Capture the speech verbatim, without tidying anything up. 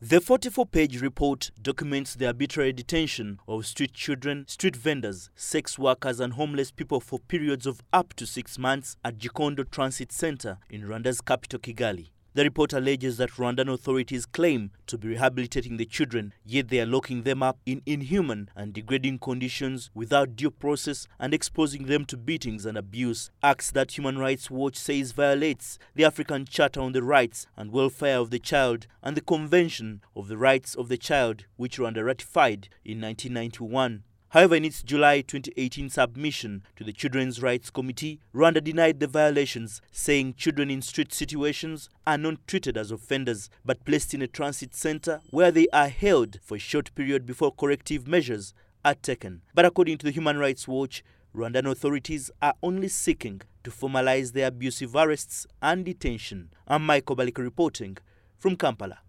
The forty-four page report documents the arbitrary detention of street children, street vendors, sex workers and homeless people for periods of up to six months at Gikondo Transit Center in Rwanda's capital Kigali. The report alleges that Rwandan authorities claim to be rehabilitating the children, yet they are locking them up in inhuman and degrading conditions without due process and exposing them to beatings and abuse, acts that Human Rights Watch says violates the African Charter on the Rights and Welfare of the Child and the Convention of the Rights of the Child, which Rwanda ratified in nineteen ninety-one. However, in its July twenty eighteen submission to the Children's Rights Committee, Rwanda denied the violations, saying children in street situations are not treated as offenders, but placed in a transit center where they are held for a short period before corrective measures are taken. But according to the Human Rights Watch, Rwandan authorities are only seeking to formalize their abusive arrests and detention. I'm Michael Balika reporting from Kampala.